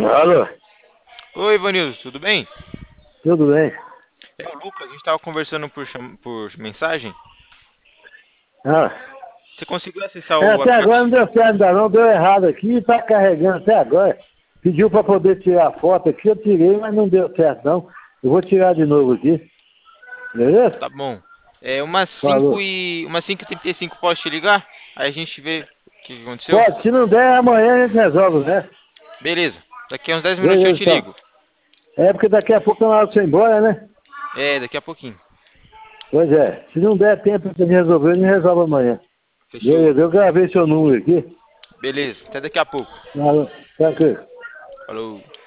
Alô, Oi, Ivanildo, tudo bem? tudo bem? É o Lucas, a gente estava conversando por mensagem. Ah, Você conseguiu acessar o até agora aplicativo? não deu certo ainda não, deu errado aqui e tá carregando até agora. Pediu para poder tirar a foto aqui, eu tirei, mas não deu certo não. Eu vou tirar de novo aqui, beleza? Tá bom. É umas 5 Falou. e umas 5h35 posso te ligar? Aí a gente vê o que aconteceu. Pode, se não der, amanhã a gente resolve, né? Beleza. Daqui a uns 10 minutinhos eu Beleza, te então. ligo. É porque daqui a pouco é na hora de você ir embora, né? É, daqui a pouquinho. Pois é, se não der tempo pra gente resolver, a gente resolve amanhã. Fechou. Beleza, eu gravei seu número aqui. Beleza. Até daqui a pouco. Tranquilo. Falou.